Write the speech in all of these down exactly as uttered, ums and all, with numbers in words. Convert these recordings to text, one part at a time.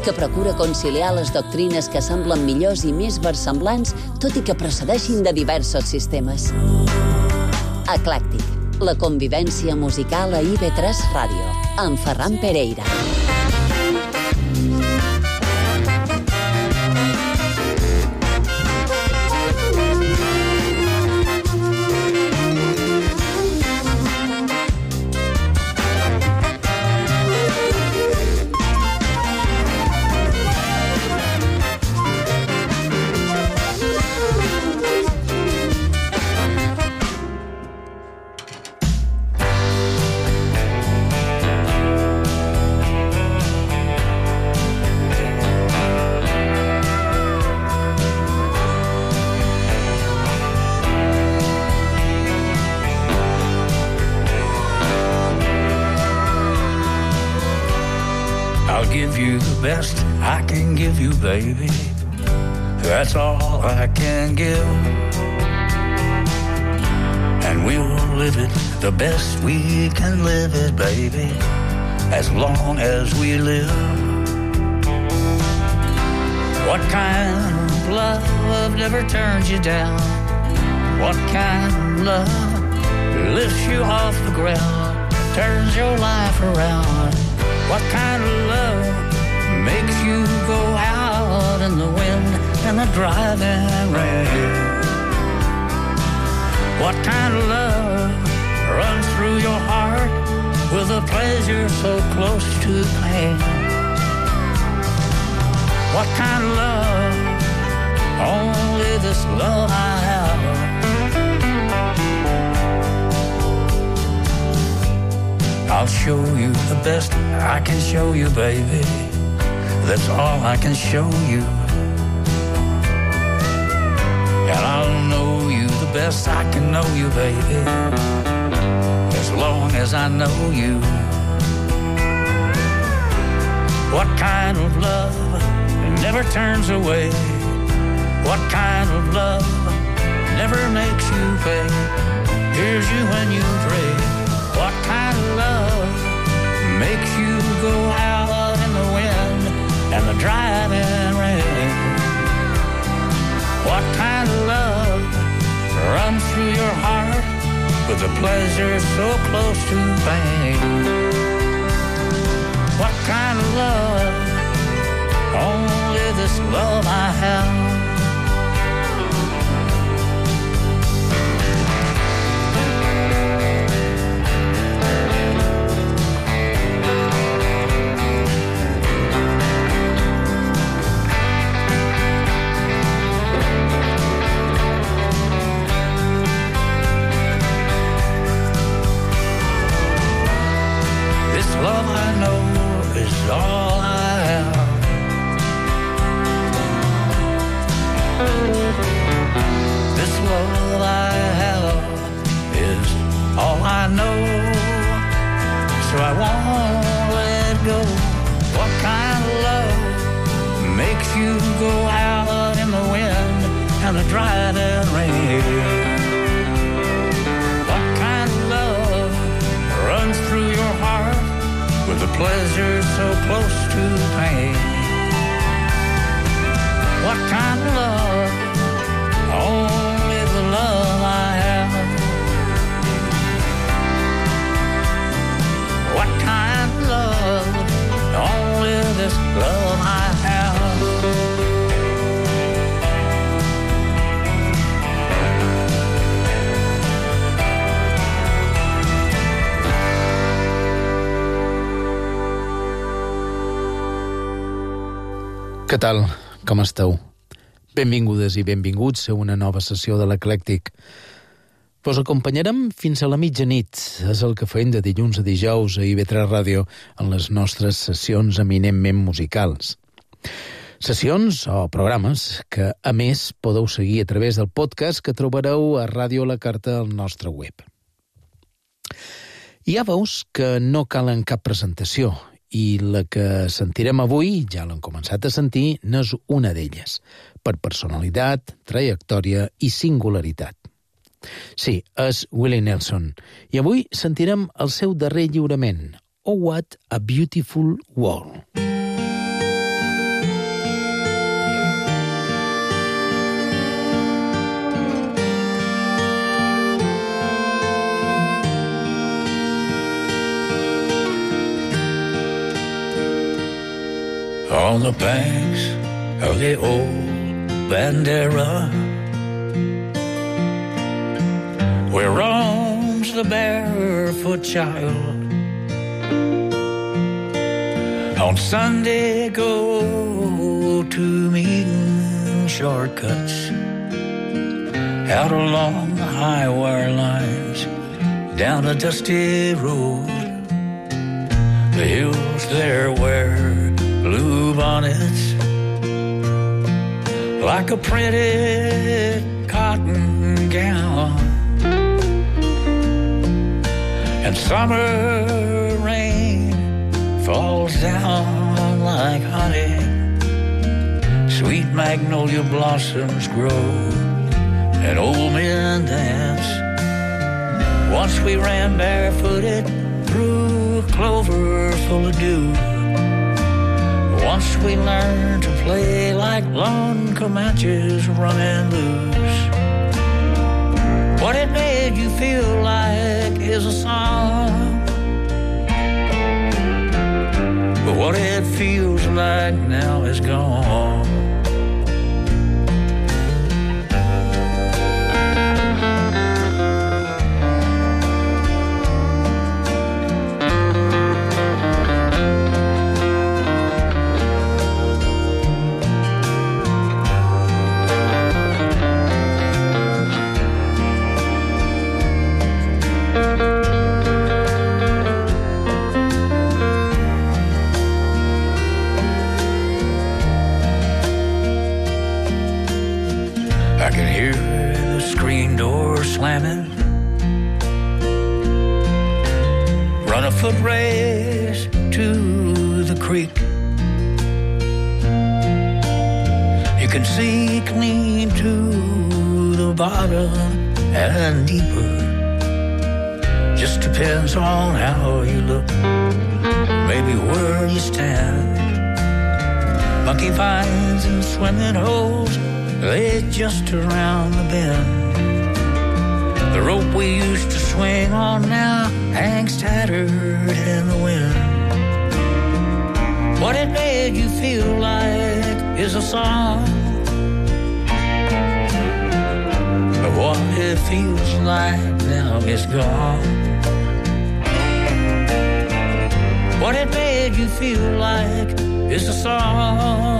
que procura conciliar les doctrines que semblen millors i més versemblants, tot i que procedeixin de diversos sistemes. Eclèctic, la convivència musical a I V tres Ràdio, amb Ferran Pereira. Best I can give you, baby. That's all I can give. And we'll live it the best we can live it, baby, as long as we live. What kind of love never turns you down? What kind of love lifts you off the ground, turns your life around? What kind of love makes you go out in the wind and the driving rain? What kind of love runs through your heart with a pleasure so close to pain? What kind of love? Only this love I have. I'll show you the best I can show you, baby. That's all I can show you. And I'll know you the best I can know you, baby, as long as I know you. What kind of love never turns away? What kind of love never makes you pay? Here's you when you pray. What kind of love makes you go out in the wind and the driving rain? What kind of love runs through your heart with a pleasure so close to pain? What kind of love? Only this love I have. Love I know is all I have. This love I have is all I know, so I won't let go. What kind of love makes you go out in the wind and the driving rain? What kind of love runs through your heart with a pleasure so close to pain? What kind of love? Only the love I have. What kind of love? Only this love I have. Què tal? Com esteu? Benvingudes i benvinguts a una nova sessió de l'Eclèctic. Vos acompanyarem fins a la mitjanit. És el que fem de dilluns a dijous a I V tres Ràdio en les nostres sessions eminentment musicals. Sessions o programes que, a més, podeu seguir a través del podcast que trobareu a Ràdio La Carta al nostre web. Ja veus que no calen cap presentació, i la que sentirem avui, ja l'hem començat a sentir, n'és una d'elles, per personalitat, trajectòria i singularitat. Sí, és Willie Nelson, i avui sentirem el seu darrer lliurament, Oh What a Beautiful World. On the banks of the old Bandera, where roams the barefoot child, on Sunday go to meeting shortcuts out along the high wire lines, down a dusty road. The hills there wear blue bonnets like a printed cotton gown, and summer rain falls down like honey. Sweet magnolia blossoms grow and old men dance. Once we ran barefooted through clover full of dew. Once we learned to play like lone Comanches running loose. What it made you feel like is a song, but what it feels like now is gone. Slamming, run a foot race to the creek. You can see clean to the bottom and deeper. Just depends on how you look, maybe where you stand. Monkey vines and swimming holes lay just around the bend. The rope we used to swing on now hangs tattered in the wind. What it made you feel like is a song, but what it feels like now is gone. What it made you feel like is a song.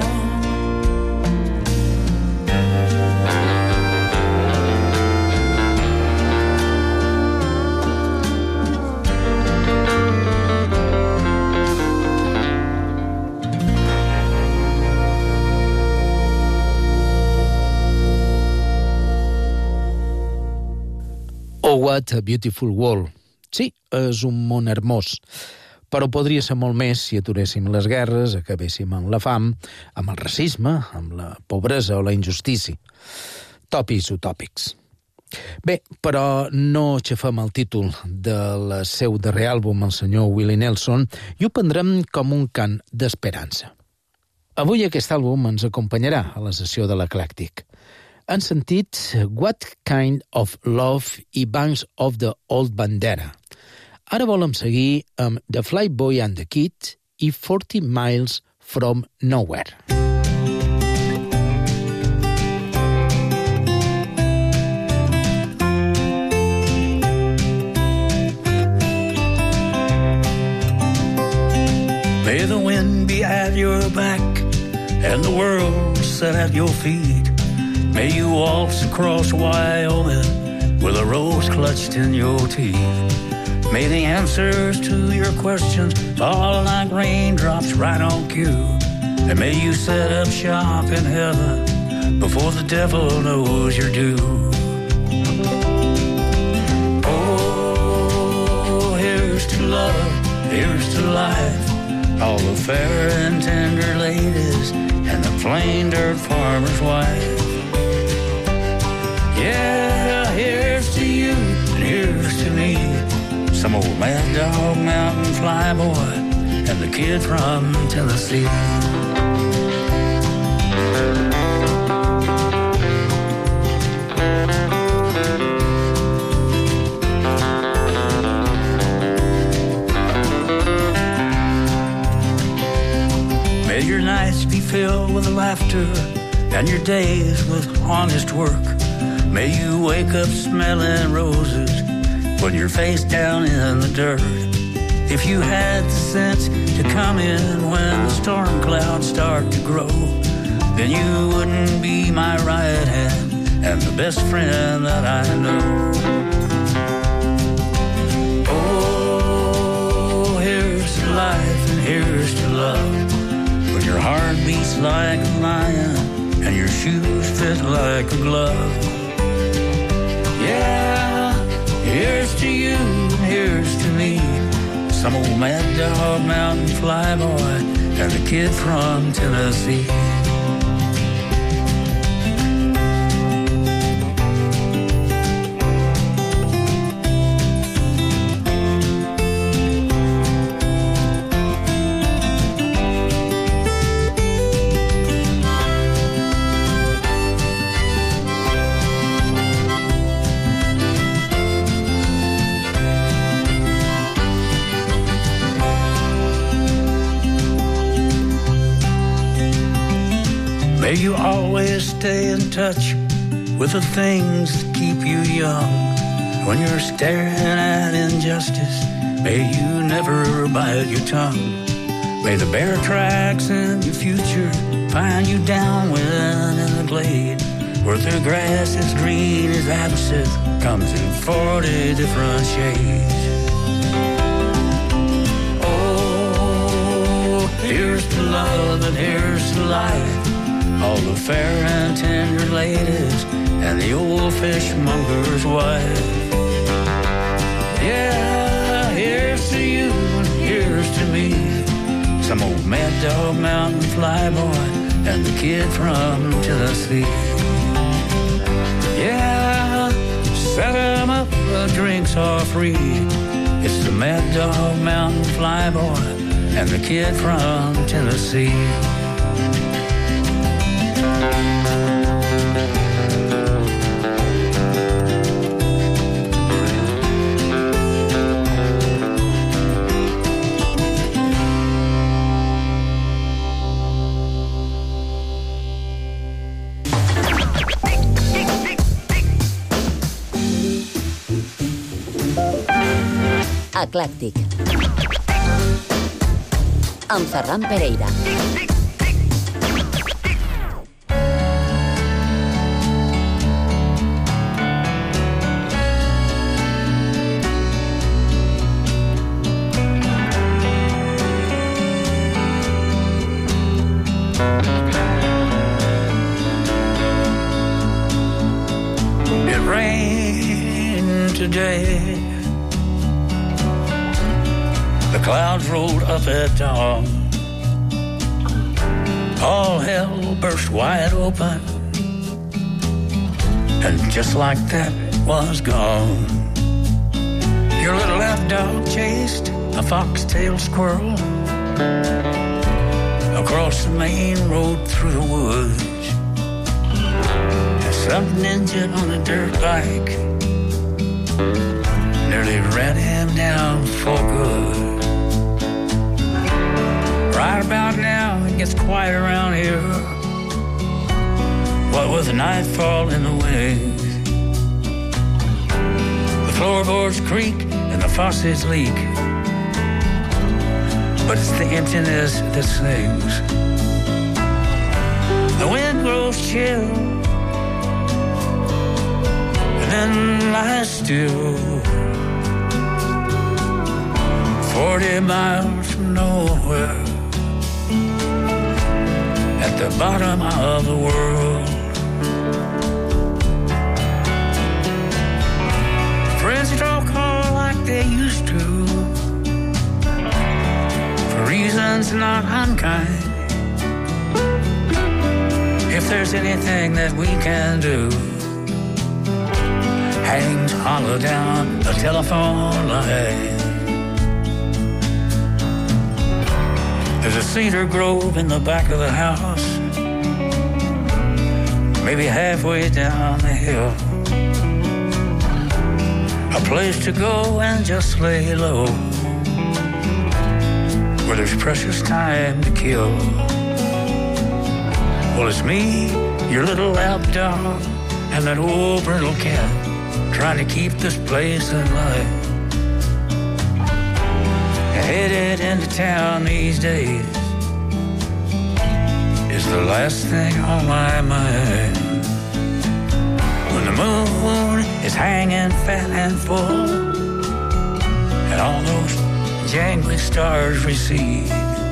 Oh, what a beautiful world. Sí, és un món hermós, però podria ser molt més si aturéssim les guerres, acabéssim amb la fam, amb el racisme, amb la pobresa o la injustícia. Tòpics utòpics. Bé, però no aixafem el títol del seu darrer àlbum, el senyor Willie Nelson, i ho prendrem com un cant d'esperança. Avui aquest àlbum ens acompanyarà a la sessió de l'Eclèctic. Han sentit What Kind of Love i Banks of the Old Bandera. Ara volem seguir amb The Flyboy and the Kid i forty miles from Nowhere. May the wind be at your back and the world set at your feet. May you waltz across Wyoming with a rose clutched in your teeth. May the answers to your questions fall like raindrops right on cue. And may you set up shop in heaven before the devil knows you're due. Oh, here's to love, here's to life, all the fair and tender ladies and the plain dirt farmer's wife. Yeah, here's to you and here's to me, some old mad dog mountain flyboy and the kid from Tennessee. May your nights nights be filled with laughter and your days with honest work. May you wake up smelling roses when you're face down in the dirt. If you had the sense to come in when the storm clouds start to grow, then you wouldn't be my right hand and the best friend that I know. Oh, here's to life and here's to love, when your heart beats like a lion and your shoes fit like a glove. Yeah, here's to you and here's to me, some old mad dog mountain flyboy and the kid from Tennessee. May you always stay in touch with the things that keep you young. When you're staring at injustice, may you never bite your tongue. May the bear tracks in your future find you downwind in the glade, where the grass is green as absinthe comes in forty different shades. Oh, here's to love and here's to life, all the fair and tender ladies and the old fishmonger's wife. Yeah, here's to you and here's to me, some old mad dog mountain flyboy and the kid from Tennessee. Yeah, set 'em up, the drinks are free. It's the mad dog mountain flyboy and the kid from Tennessee. Eclèctic, amb Ferran Pereira. It rained today, the clouds rolled up at dawn, all hell burst wide open, and just like that was gone. Your little lapdog chased a foxtail squirrel across the main road through the woods, and some ninja on a dirt bike nearly ran him down for good. Right about now it gets quiet around here, what with the nightfall in the wings. The floorboards creak and the faucets leak, but it's the emptiness that sings. The wind grows chill and then lies still, forty miles from nowhere, at the bottom of the world. Friends don't call like they used to, for reasons not unkind. If there's anything that we can do, hang hollow down a telephone line. There's a cedar grove in the back of the house, maybe halfway down the hill, a place to go and just lay low, where there's precious time to kill. Well, it's me, your little lapdog, and that old brindle cat, trying to keep this place alive. Headed into town these days is the last thing on my mind. When the moon is hanging fat and full, and all those jangling stars recede,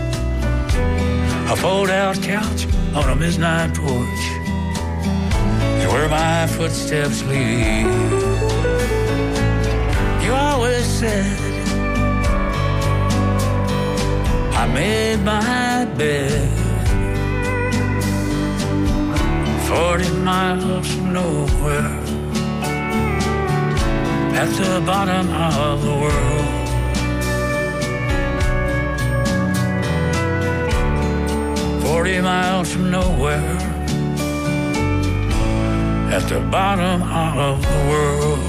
a fold-out couch on a midnight porch is where my footsteps lead. You always said I made my bed forty miles from nowhere at the bottom of the world. Forty miles from nowhere at the bottom of the world.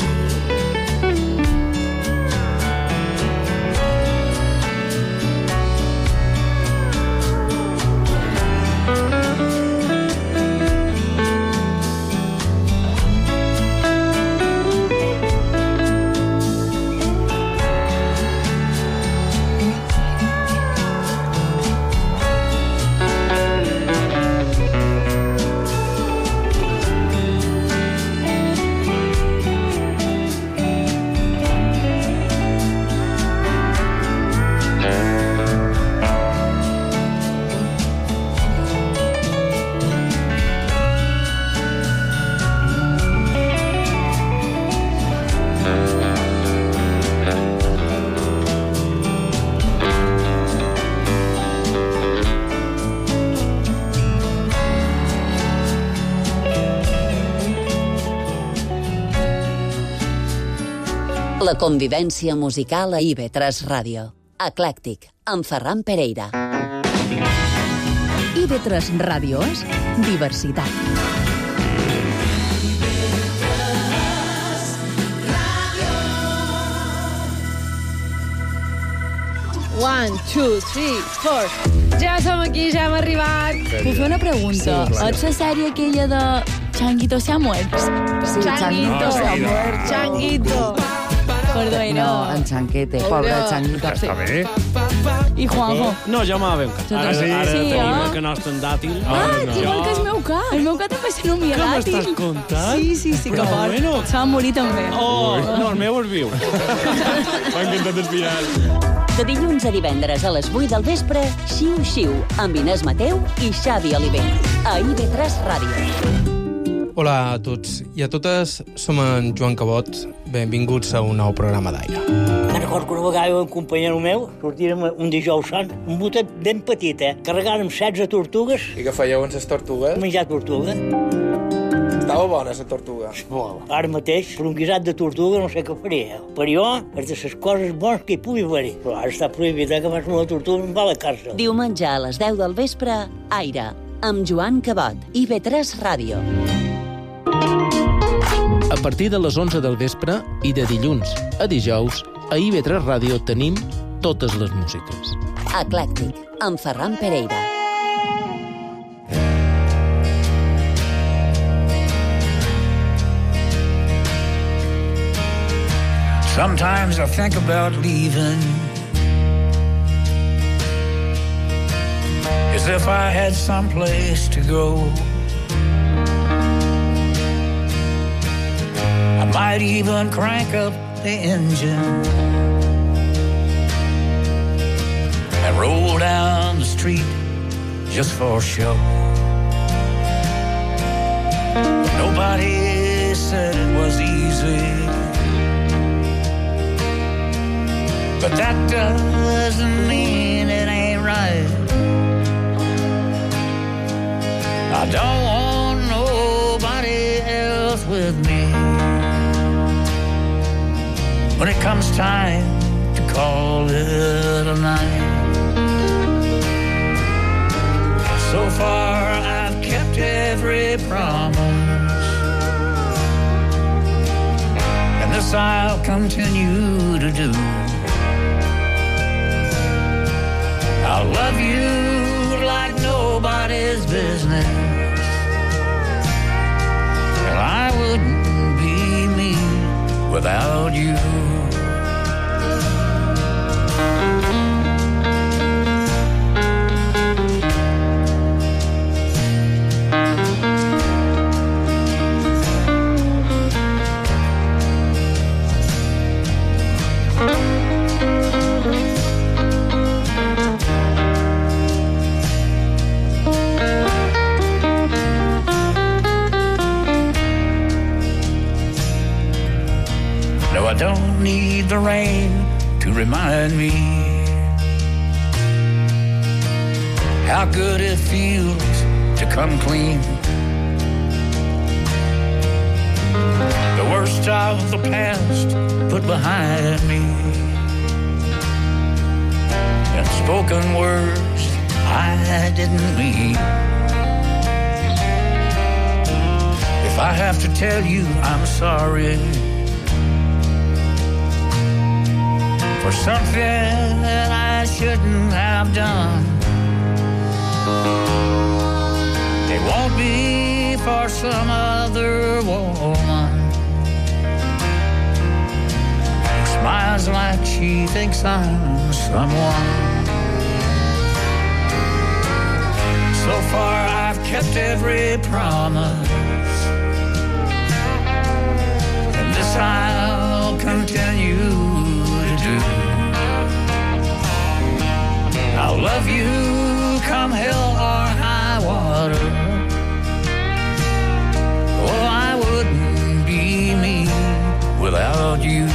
La convivència musical a I V tres Ràdio. Eclèctic, amb Ferran Pereira. I V tres Ràdio és diversitat. One, two, three, four. Ja som aquí, ja hem arribat. Puc fer una pregunta? Sí, clar. Ets la sèrie aquella de Changuito se ha muerto? Sí, Changuito. se ha muerto. Changuito. Perdó, No, no. en Chanquete, pobre Obvio. Changuito. Està bé. I Juanjo? No, jo m'ha ben Ah, Ara, sí? ara Sí, tenim eh? el que nostre en dàtil. Ah, no. igual que el meu cas. El meu cas també se nomia Què dàtil. m'estàs contant? Sí, sí, sí, que Però fort. bueno. Se va morir també. Oh, no, el meu és viu. M'ha encantat el final. De dilluns a divendres a les vuit del vespre, Xiu Xiu, amb Inés Mateu i Xavi Oliver. A I V tres Ràdio. Hola a tots i a totes, som en Joan Cabot. Benvinguts a un nou programa d'Aire. Me'n recordo que una vegada un companyero meu sortirem un dijous sant, un botet ben petit, eh? Carregàrem setze tortugues, I què fèieu amb les tortugues? menjar tortuga. Estava bona, la tortuga. Molt. Ara mateix, per un guisat de tortuga no sé què faria. Per jo, és de les coses bones que hi pugui haver-hi. Però ara està prohibit, eh, que fas una tortuga i em va a la càrcel. Diumenge a les deu del vespre, Aire, amb Joan Cabot, I V tres Ràdio. A partir de les onze del vespre i de dilluns a dijous, a I V tres Ràdio tenim totes les músiques. Eclèctic, amb Ferran Pereira. Sometimes I think about leaving, as if I had someplace to go. I might even crank up the engine and roll down the street just for show. Nobody said it was easy, but that doesn't mean it ain't right. I don't want nobody else with me when it comes time to call it a night. So far I've kept every promise, and this I'll continue to do. I'll love you like nobody's business, without you. No, I don't need the rain to remind me how good it feels to come clean. The worst of the past put behind me, and spoken words I didn't mean. If I have to tell you I'm sorry for something that I shouldn't have done, it won't be for some other woman who smiles like she thinks I'm someone. So far I've kept every promise, and this I'll continue to do. I'll love you come hell or high water. Oh, I wouldn't be me without you.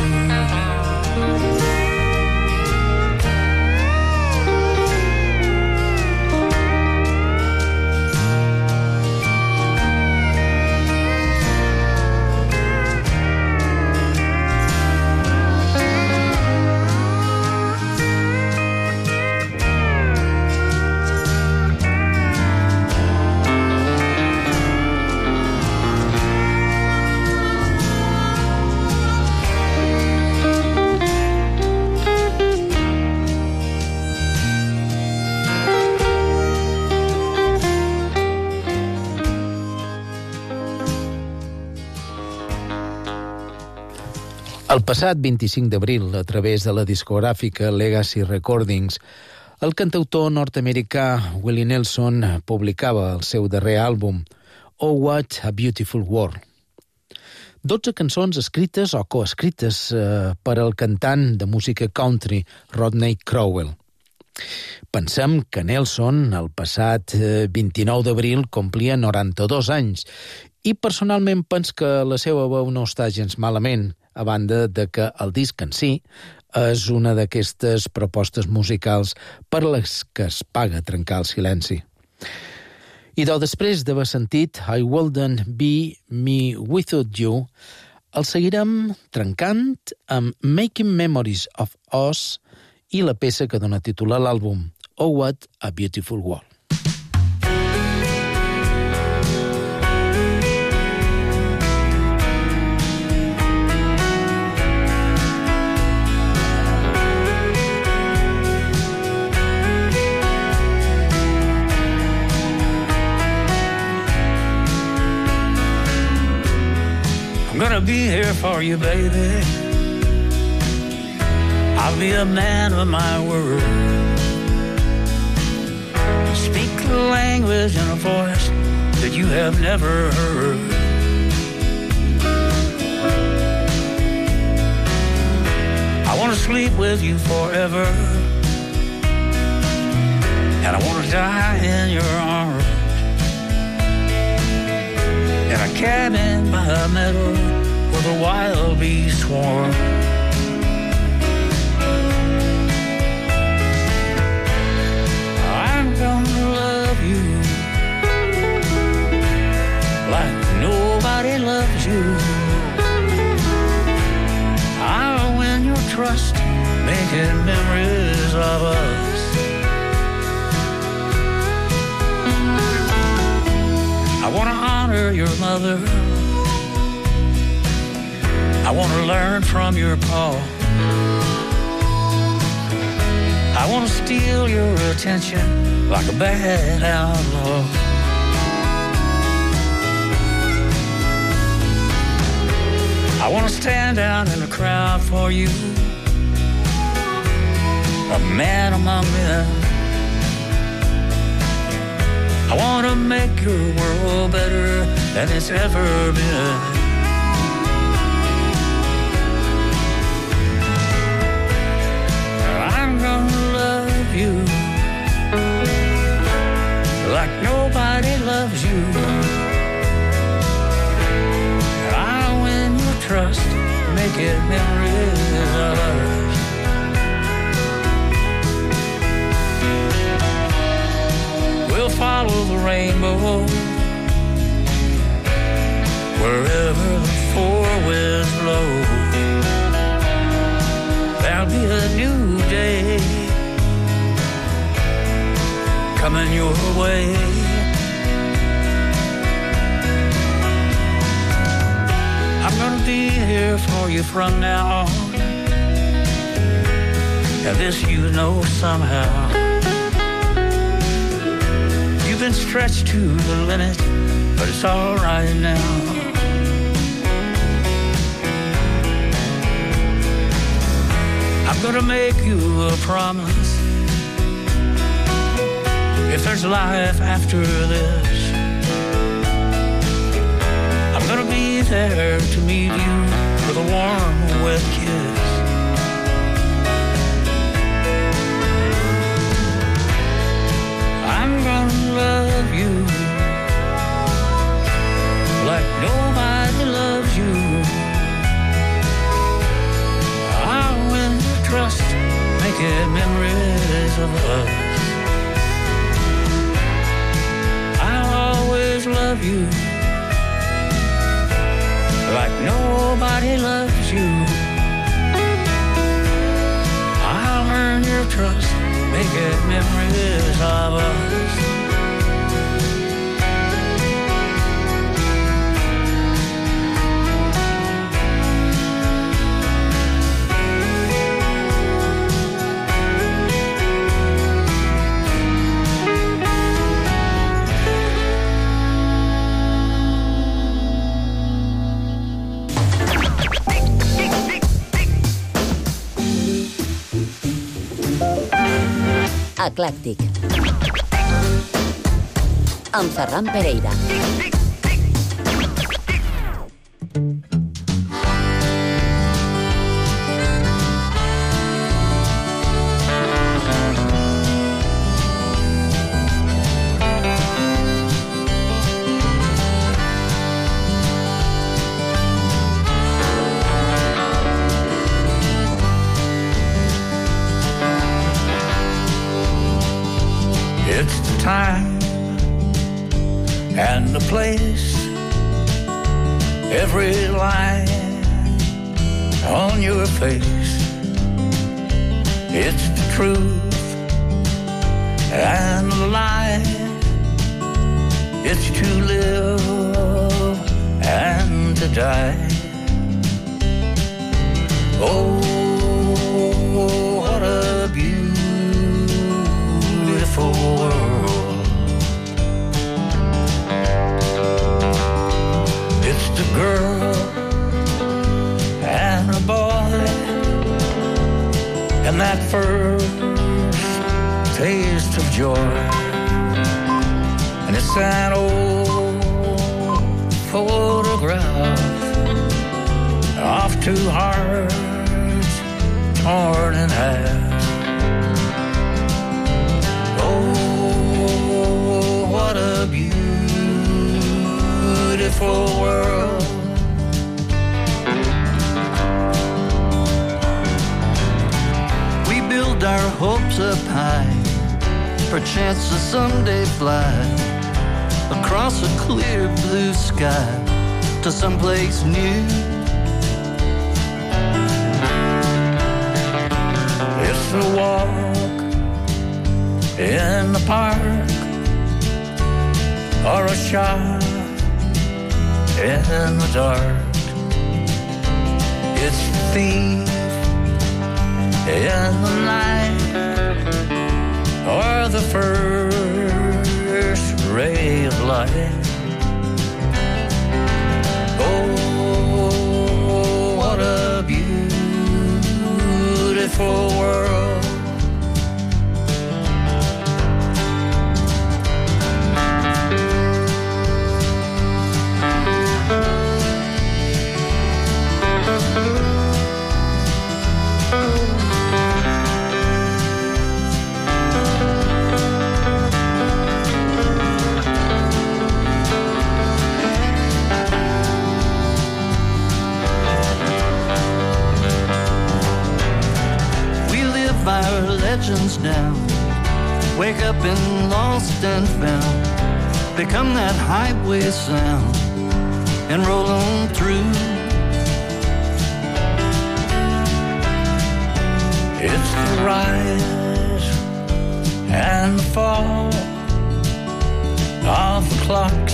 El passat vint-i-cinc d'abril, a través de la discogràfica Legacy Recordings, el cantautor nord-americà Willie Nelson publicava el seu darrer àlbum, Oh What a Beautiful World. Dotze cançons escrites o coescrites eh, per al cantant de música country Rodney Crowell. Pensem que Nelson, el passat eh, vint-i-nou d'abril, complia noranta-dos anys i personalment penso que la seva veu no està gens malament, a banda de que el disc en si és una d'aquestes propostes musicals per les que es paga trencar el silenci. I doncs després d'haver sentit I Wouldn't Be Me Without You, el seguirem trencant amb Making Memories of Us i la peça que dona títol a l'àlbum, Oh What a Beautiful World. I'm gonna be here for you, baby. I'll be a man of my word. Speak the language in a voice that you have never heard. I want to sleep with you forever, and I want to die in your arms, in a cabin by a meadow where the wild bees swarm. I'm gonna love you like nobody loves you. I'll win your trust, making memories of us. I want to honor your mother. I want to learn from your pa. I want to steal your attention like a bad outlaw. I want to wanna stand out in the crowd for you, a man among men. I wanna make your world better than it's ever been. I'm gonna love you like nobody loves you. I'll win your trust, make it memories of us. We'll follow the rainbow wherever the four winds blow. There'll be a new day coming your way. I'm gonna be here for you from now on, and this you know somehow. You've been stretched to the limit, but it's all right now. I'm gonna make you a promise. If there's life after this, I'm gonna be there to meet you with a warm, wet kiss. I'm gonna love you like nobody loves you. I'll win your trust, make it memories of us. I'll always love you like nobody loves you. I'll earn your trust, make it memories of us. Eclèctic, amb Ferran Pereira. It's the time and the place, every line on your face. It's the truth and the lie. It's to live and to die. Oh, what a beautiful world. It's the girl and a boy, and that first taste of joy. And it's that old photograph of two hearts torn in half. Oh, what a beautiful world. We build our hopes up high, perchance to someday fly across a clear blue sky to someplace new. It's a walk in the park, or a shot in the dark. It's the thief in the night, or the first ray of light. Oh, beautiful world. Our legends down, wake up in lost and found, become that highway sound, and roll on through. It's the rise and the fall of the clocks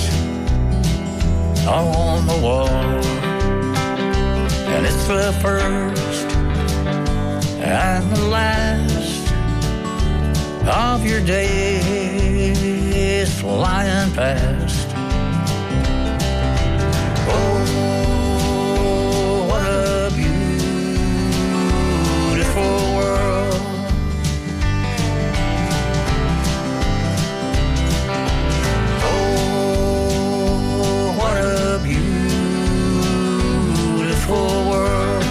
on the wall, and it's the first and the last of your days flying past. Oh, what a beautiful world. Oh, what a beautiful world.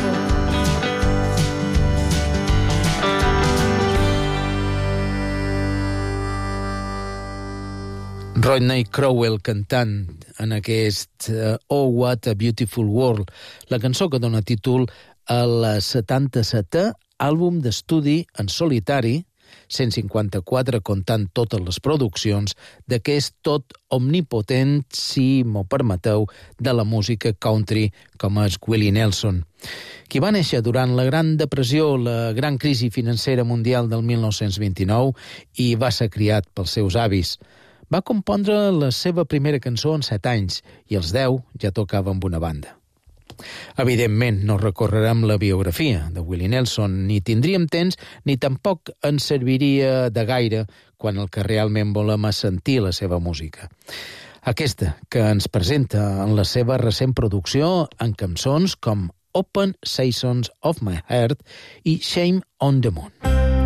Rodney Crowell cantant en aquest uh, Oh, What a Beautiful World, la cançó que dona títol al setanta-setè àlbum d'estudi en solitari, cent cinquanta-quatre comptant totes les produccions, d'aquest tot omnipotent, si m'ho permeteu, de la música country com és Willie Nelson, qui va néixer durant la Gran Depressió, la gran crisi financera mundial del mil nou-cents vint-i-nou, i va ser criat pels seus avis. Va compondre la seva primera cançó en set anys i als deu ja tocava amb una banda. Evidentment, no recorrerem la biografia de Willie Nelson, ni tindríem temps ni tampoc ens serviria de gaire quan el que realment volem és sentir la seva música. Aquesta que ens presenta en la seva recent producció en cançons com Open Seasons of My Heart i Shame on the Moon.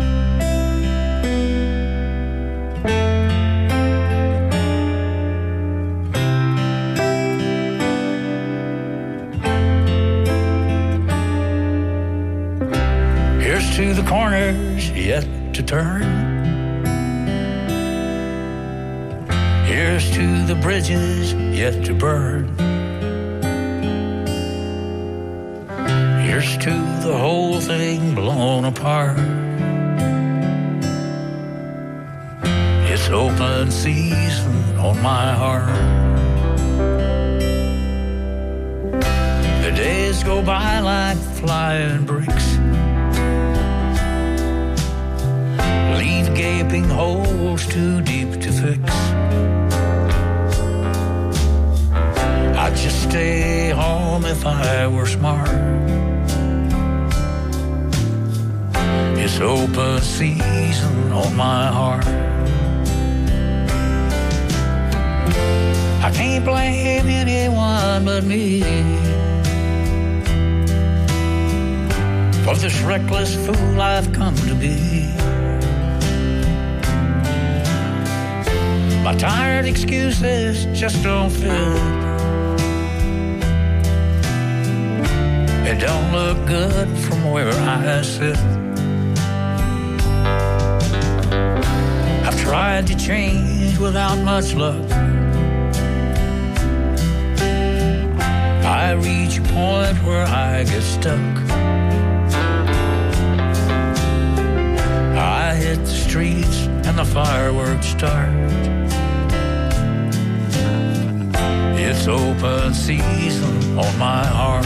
Here's to the corners yet to turn. Here's to the bridges yet to burn. Here's to the whole thing blown apart. It's open season on my heart. The days go by like flying bricks, leave gaping holes too deep to fix. I'd just stay home if I were smart. It's open season on my heart. I can't blame anyone but me for this reckless fool I've come to be. My tired excuses just don't fit. It don't look good from where I sit. I've tried to change without much luck. I reach a point where I get stuck. I hit the streets and the fireworks start. It's open season on my heart.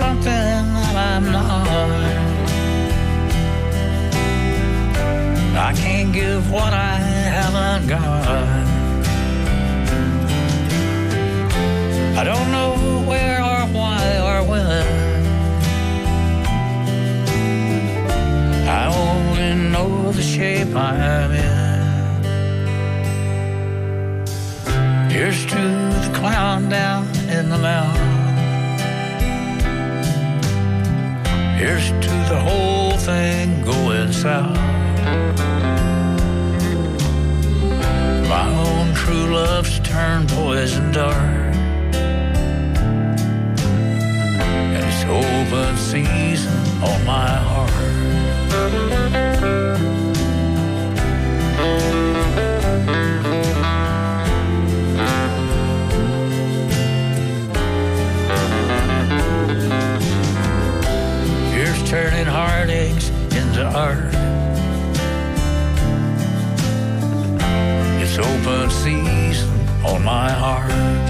Something that I'm not. I I can't give what I haven't got. I don't know where or why or when. I only know the shape I'm in. Here's to the clown down in the mountain. Here's to the whole thing going south. My own true love's turned poison dark, and it's open season on my heart. Here's turning heartaches into art. It's open season on my heart.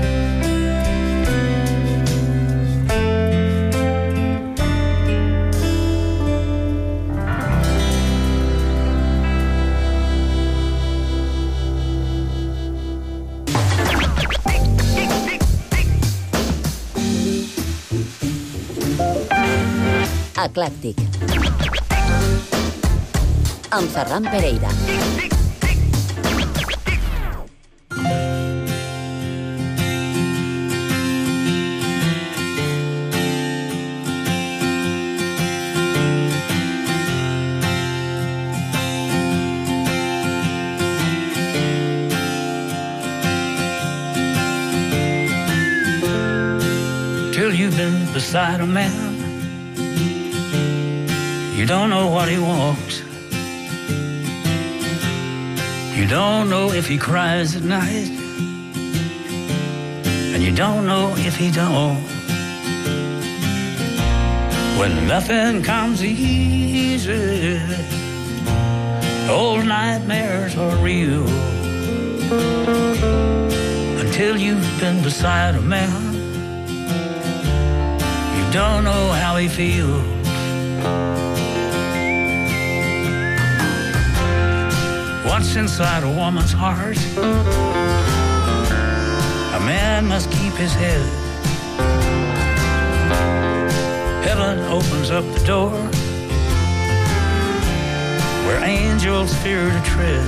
Eclèctic. Amb Ferran Pereira. Till you've been beside a man, you don't know what he wants. You don't know if he cries at night, and you don't know if he don't. When nothing comes easy, old nightmares are real. Until you've been beside a man, you don't know how he feels. What's inside a woman's heart? A man must keep his head. Heaven opens up the door where angels fear to tread.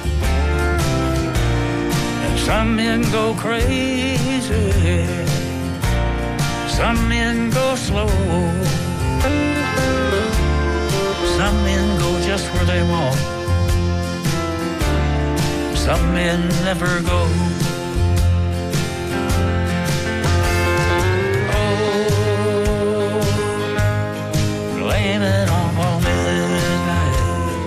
And some men go crazy, some men go slow, some men go just where they want. Some men never go. Oh, blame it on midnight.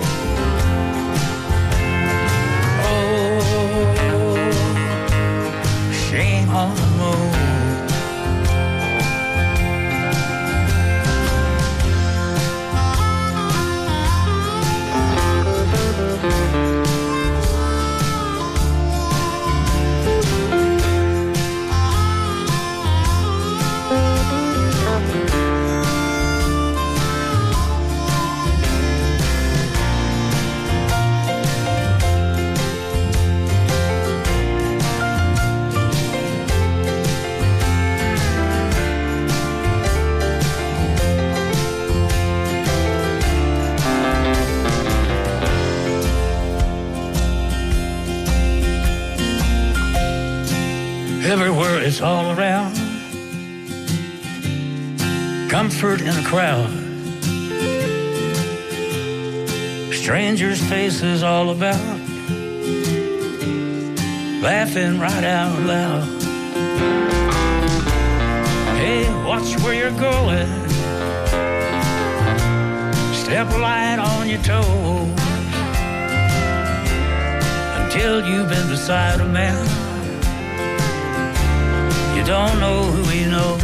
Oh, shame on the moon. Everywhere it's all around, comfort in a crowd, strangers' faces all about, laughing right out loud. Hey, watch where you're going, step light on your toes, until you've been beside a man. You don't know who he knows.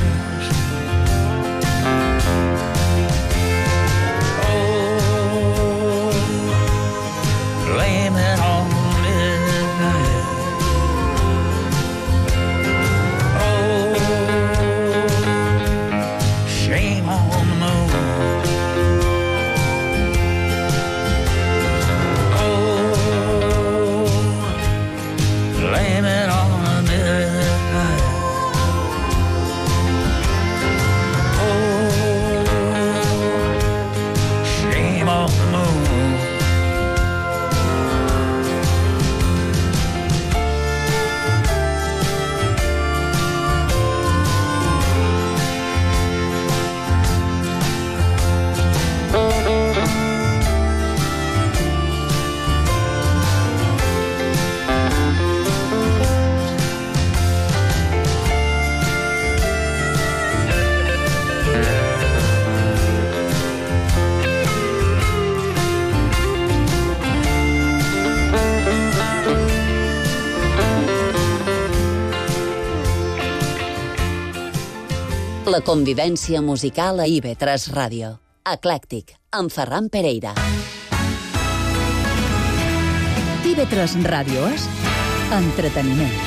Oh, blame it on midnight. Oh, shame on the moon. Oh, La convivència musical a I V tres Ràdio. Eclèctic, amb Ferran Pereira. I V tres Ràdio és entreteniment.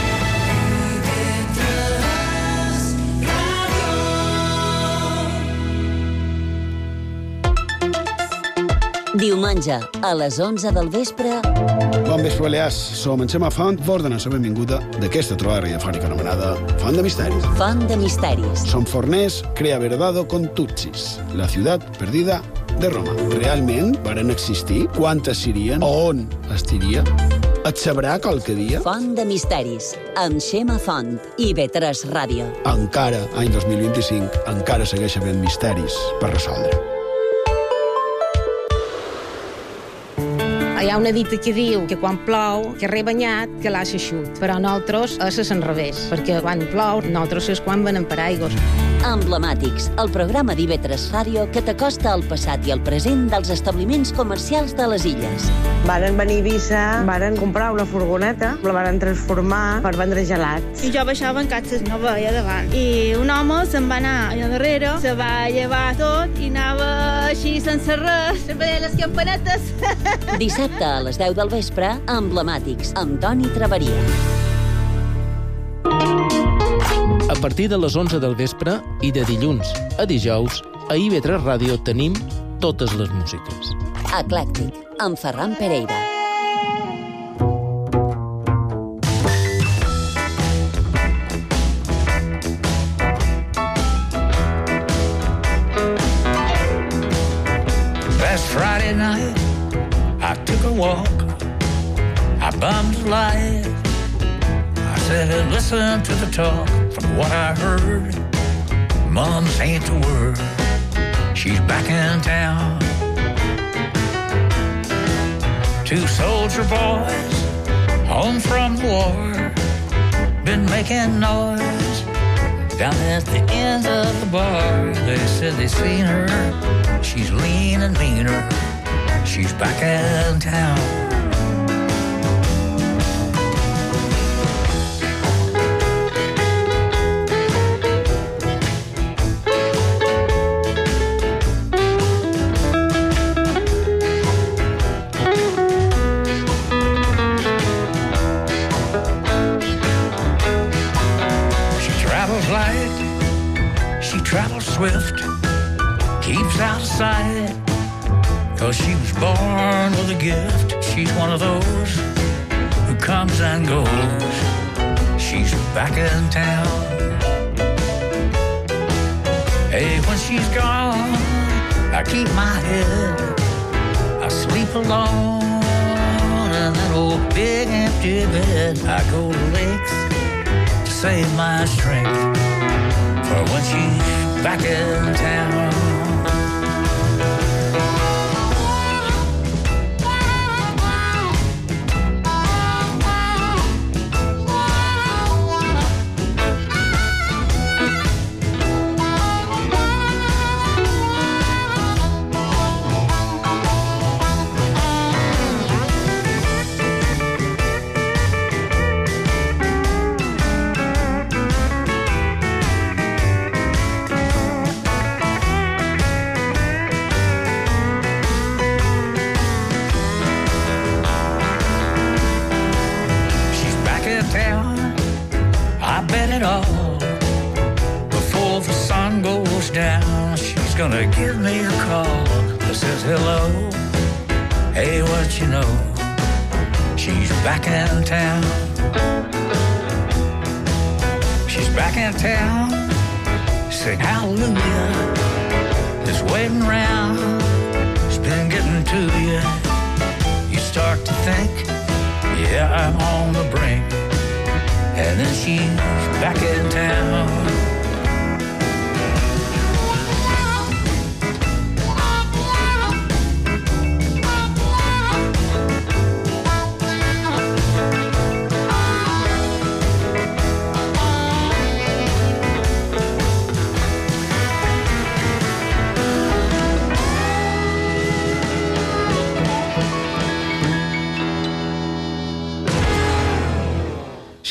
Diumenge, a les onze del vespre... Bon vespre, Balears. Som en Xema Font, vos donem la benvinguda d'aquesta trobada radiofònica anomenada Font de Misteris. Font de Misteris. Som forners, crea verdado con Tutsis, la ciutat perdida de Roma. Realment varen existir? Quantes serien? On estiria? Et sabrà qualque dia? Font de Misteris, amb Xema Font, I V tres Ràdio. Encara, any dos mil vint-i-cinc, encara segueix havent misteris per resoldre. Hi ha una dita que diu que quan plou, que re banyat, que l'assa xut. Però nosaltres és al revés, perquè quan plou, nosaltres és quan venem per aigües. Emblemàtics, el programa d'I V tres Ràdio que t'acosta al passat i al present dels establiments comercials de les illes. Varen venir a Eivissa, varen comprar una furgoneta, la varen transformar per vendre gelats. I jo baixava en catxes, no veia davant. I un home se'n va anar allà darrere, se va llevar tot i anava així sense res, sempre les campanetes. Dissabte a les deu del vespre, Emblemàtics, amb Toni Traveria. A partir de les onze del vespre i de dilluns a dijous, a I V tres Ràdio tenim totes les músiques. Eclèctic, amb Ferran Pereira. Last Friday night, I took a walk. I bummed the light. I said, listen to the talk. From what I heard, Mom's ain't the word. She's back in town. Two soldier boys, home from the war, been making noise down at the end of the bar. They said they seen her. She's lean and meaner. She's back in town. Travels swift, keeps out of sight, 'cause she was born with a gift. She's one of those who comes and goes. She's back in town. Hey, when she's gone, I keep my head, I sleep alone in that old big empty bed. I go to lakes to save my strength for when she's back in town. Gonna give me a call that says hello. Hey, what you know? She's back in town. She's back in town. Sing hallelujah. This waiting around, it's been getting to you. You start to think, yeah, I'm on the brink. And then she's back in town.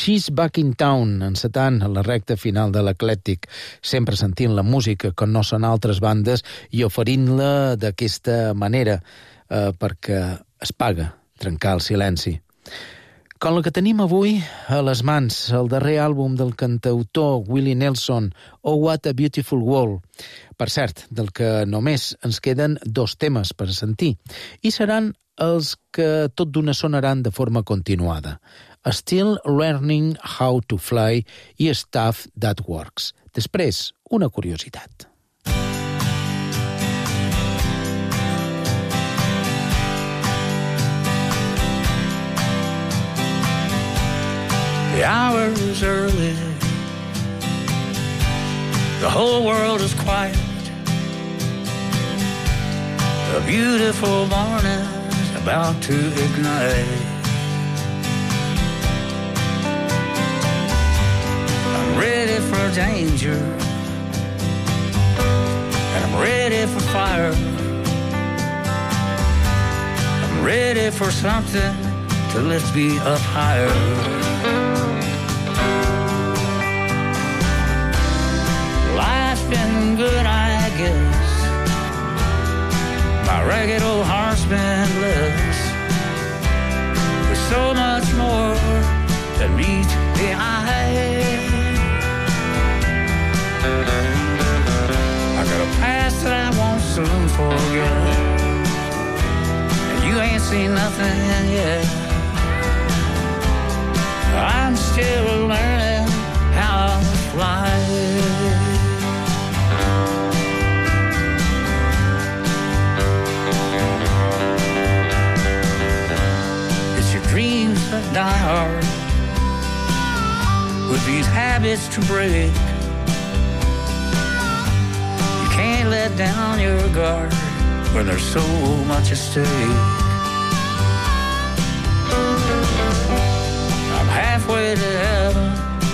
She's Back in Town, encetant a la recta final de l'Eclèctic, sempre sentint la música com no són altres bandes i oferint-la d'aquesta manera, eh, perquè es paga trencar el silenci. Com la que tenim avui a les mans, el darrer àlbum del cantautor Willie Nelson, Oh What a Beautiful World. Per cert, del que només ens queden dos temes per sentir, i seran els que tot d'una sonaran de forma continuada. Still Learning How to Fly i Stuff That Works. Després, una curiositat. The hour is early. The whole world is quiet. A beautiful morning is about to ignite. I'm ready for danger, and I'm ready for fire. I'm ready for something to lift me up higher. Life's been good, I guess. My ragged old heart's been blessed with so much more than meets the eye. I got a past that I won't soon forget, and you ain't seen nothing yet. I'm still learning how to fly. Dreams that die hard, with these habits to break. You can't let down your guard when there's so much at stake. I'm halfway to heaven,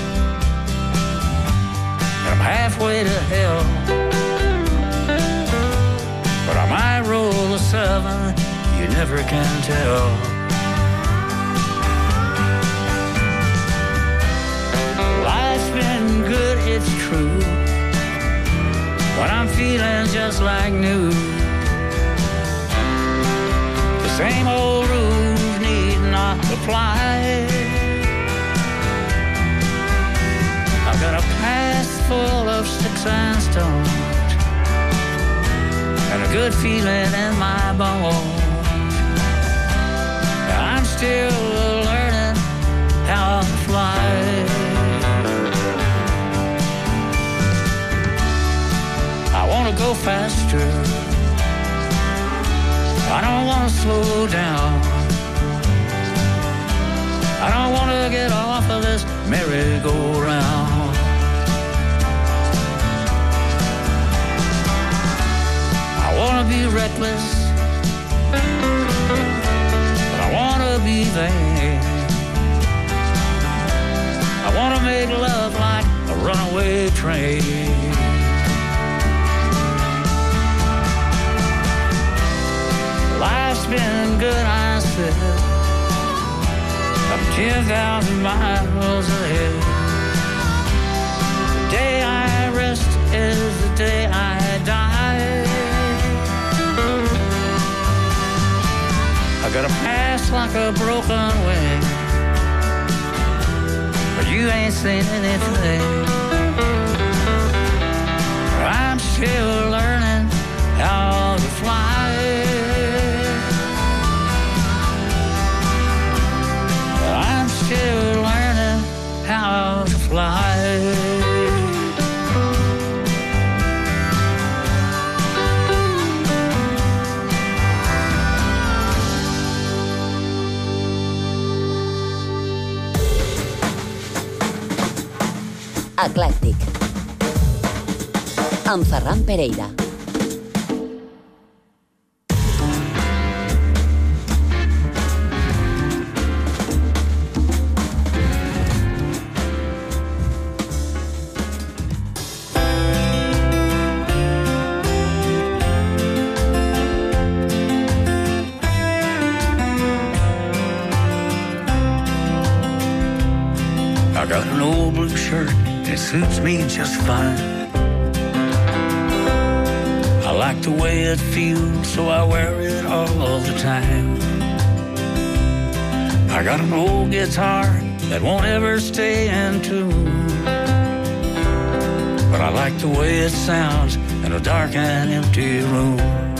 and I'm halfway to hell, but I might roll a seven, you never can tell. Life's been good, it's true, but I'm feeling just like new. The same old rules need not apply. I've got a past full of sticks and stones, and a good feeling in my bones. I'm still learning how to fly. I wanna go faster, I don't wanna slow down, I don't wanna get off of this merry-go-round. I wanna be reckless, but I wanna be vain. I wanna make love like a runaway train. Life's been good, I said. I'm ten thousand miles ahead. The day I rest is the day I die. I got a past like a broken wing, but you ain't seen anything. I'm still learning how to fly. Still learning how to fly. Eclèctic amb Ferran Pereira. suits me just fine. I like the way it feels, so I wear it all the time. I got an old guitar that won't ever stay in tune, but I like the way it sounds in a dark and empty room.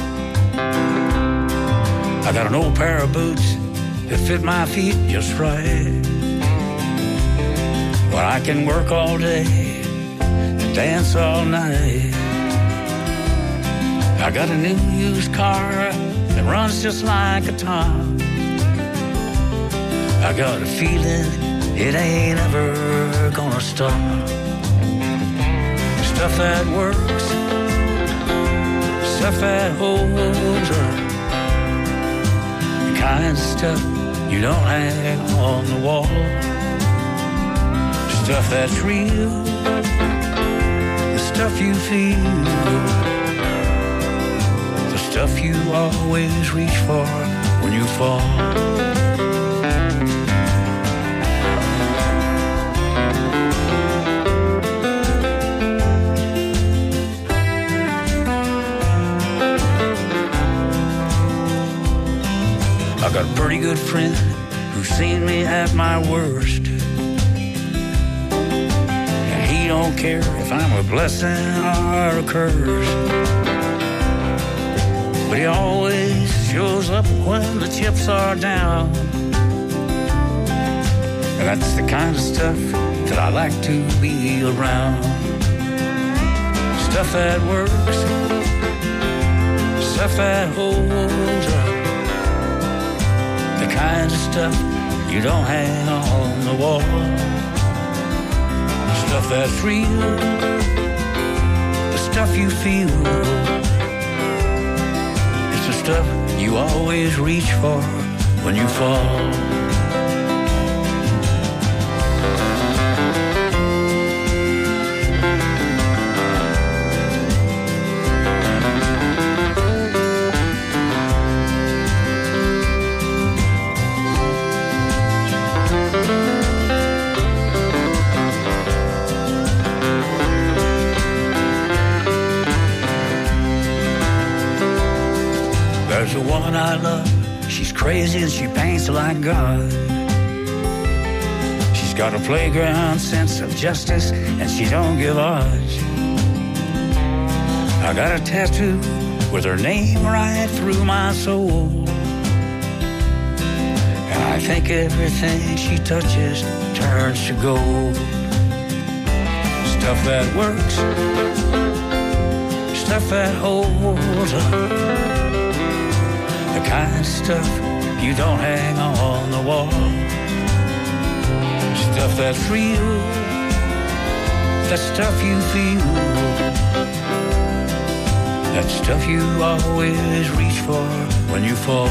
I got an old pair of boots that fit my feet just right, where I can work all day and dance all night. I got a new used car that runs just like a top. I got a feeling it ain't ever gonna stop. Stuff that works, stuff that holds up, the kind of stuff you don't hang on the wall. Stuff that's real, the stuff you feel, the stuff you always reach for when you fall. I got a pretty good friend who's seen me at my worst, and he don't care if I'm a blessing or a curse, but he always shows up when the chips are down. And that's the kind of stuff that I like to be around. Stuff that works, stuff that holds up, the kind of stuff you don't hang on the wall. Stuff that's real, the stuff you feel, it's the stuff you always reach for when you fall. There's a woman I love, she's crazy and she paints like God. She's got a playground sense of justice and she don't give odds. I got a tattoo with her name right through my soul, and I think everything she touches turns to gold. Stuff that works, stuff that holds up, the kind of stuff you don't hang on the wall. Stuff that's real, that stuff you feel, that stuff you always reach for when you fall.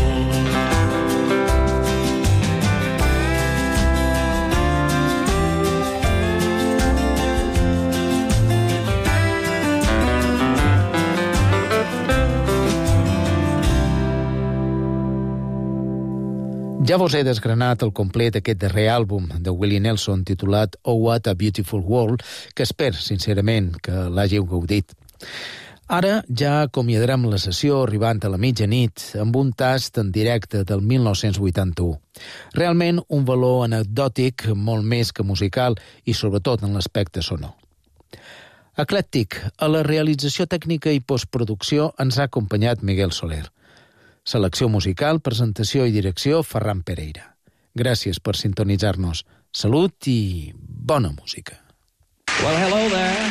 Ja vos he desgranat el complet aquest darrer àlbum de Willie Nelson titulat Oh What a Beautiful World, que espero, sincerament, que l'hàgiu gaudit. Ara ja acomiadarem la sessió arribant a la mitjanit amb un tast en directe del mil nou-cents vuitanta-u. Realment un valor anecdòtic molt més que musical i sobretot en l'aspecte sonor. Eclèctic, a la realització tècnica i postproducció ens ha acompanyat Miguel Soler. Selecció musical, presentació i direcció, Ferran Pereira. Gràcies per sintonitzar-nos. Salut i bona música. Well, hello there.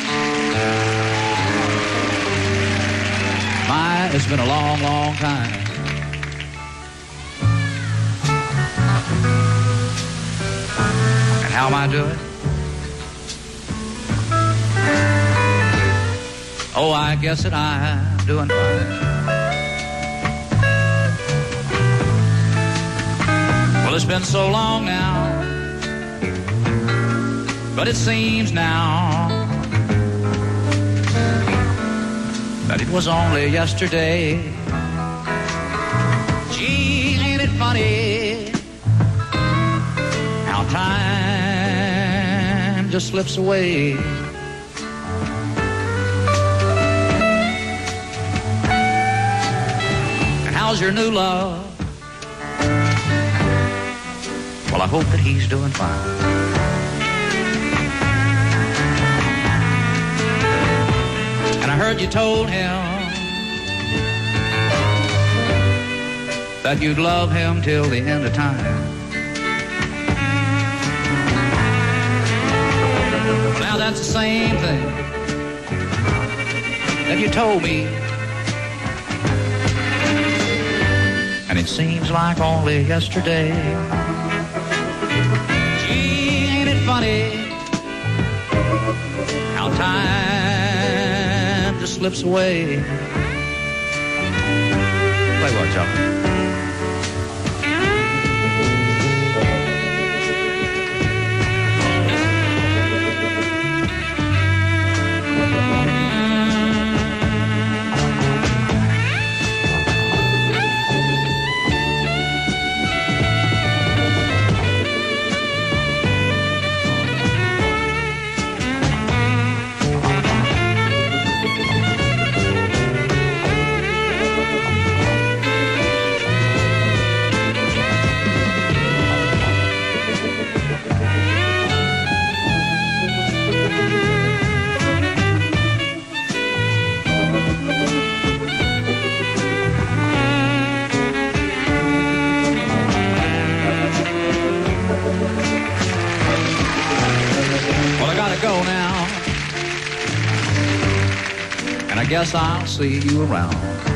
My, it's been a long, long time. And how am I doing? Oh, I guess that I'm doing fine. Well, it's been so long now, but it seems now that it was only yesterday. Gee, ain't it funny how time just slips away? How's your new love? Well, I hope that he's doing fine. And I heard you told him that you'd love him till the end of time. Now that's the same thing that you told me. And it seems like only yesterday. Gee, ain't it funny how time just slips away? Play what, y'all? Guess I'll see you around.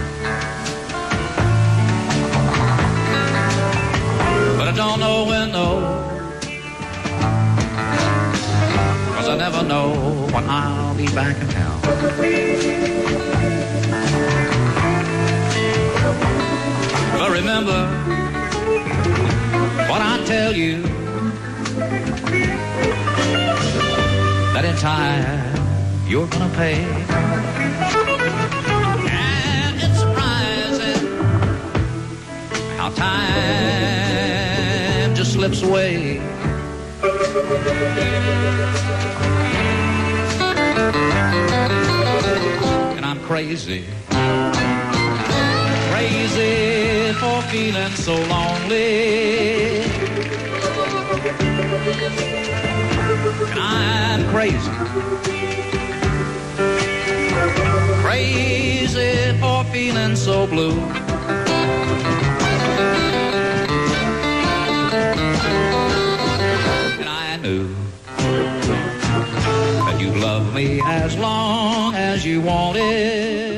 But I don't know when, no, 'cause I never know when I'll be back in town. But remember what I tell you, that in time you're gonna pay. How time just slips away. And I'm crazy, crazy for feeling so lonely. And I'm crazy, crazy for feeling so blue. And I knew that you loved me as long as you wanted.